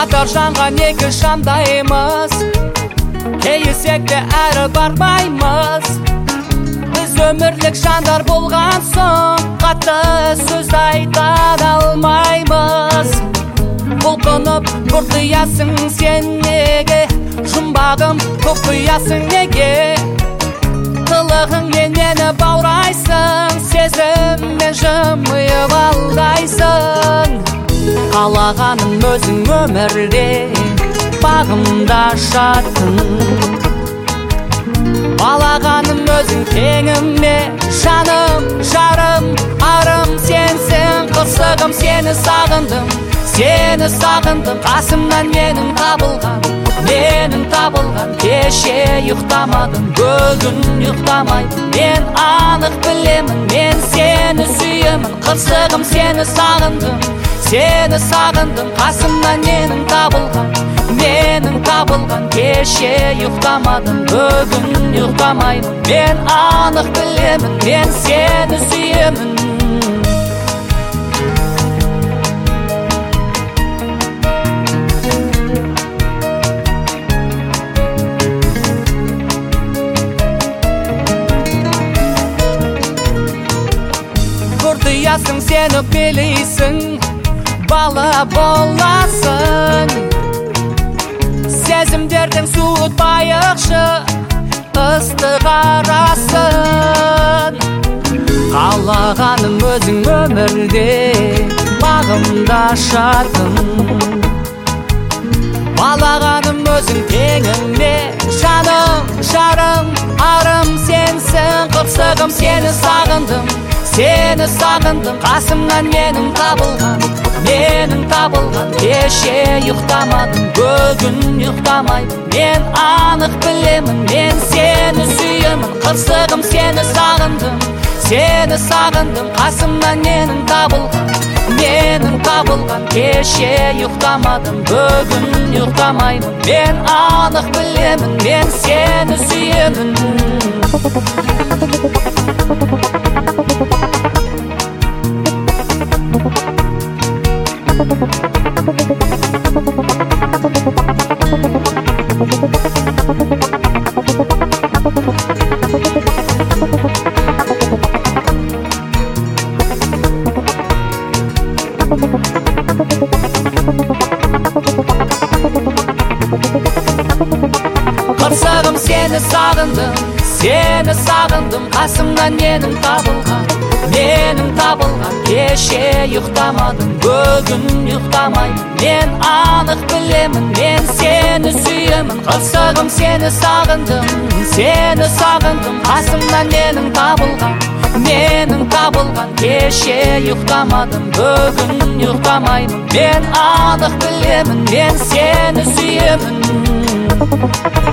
қатар жанған екі шамдаймыз, кейісек те әрі бармаймыз. Біз өмірлік жандар болған соң қатты сөз айта алмаймыз. Бұлқынып бұртиясың сен неге, жұмбағым көкқиясың неге? Қылығыңмен мені баурайсың, сезіммен жымиып алдайсың. Қалағаным өзің өмірде, бағымда шаттың. Балағаным өзің теңіме, жаным, жарым, арым сенсің. Қырсығым сені сағындым, сені сағындым. Қасымнан менің табылған, кеше ұйықтамадым, бүгін ұйықтамайдым. Мен анық білемін, мен сені сүйемін. Қырсығым сені сағындым, сені сағындым. Қасымнан менің табылған, кеше ұйықтамадым, бүгін ұйықтамайдым. Мен анық білемін, мен сені сүйемін. Бұртиясың сені білейсің, бала боласың. Сезімдердің суытпайықшы, ыстық арасын. Қалағаным өзің өмірде, бағымда шаттың. Балағаным өзің теңіме, жаным, жарым, арым сенсің. Қырсығым сені сағындым, сені сағындым. Қасымнан менің табылған, кеше ұйықтамадым, бүгін ұйықтамайдым. Мен анық білемін, мен сені сүйемін. Қырсығым сені сағындым, сені сағындым. Қасымнан менің табылған, кеше ұйықтамадым, бүгін ұйықтамаймын. Мен анық білемін, мен сені сүйемін. Қырсығым сені сағындым, сені сағындым. Қасымнан менің табылған, кеше ұйықтамадым, бүгін ұйықтамайдым. Мен анық білемін, мен сені сүйемін. Қырсығым сені сағындым, сені сағындым. Қасымнан менің табылған, кеше ұйықтамадым, бүгін ұйықтамаймын. Мен анық білемін, мен сені сүйемін.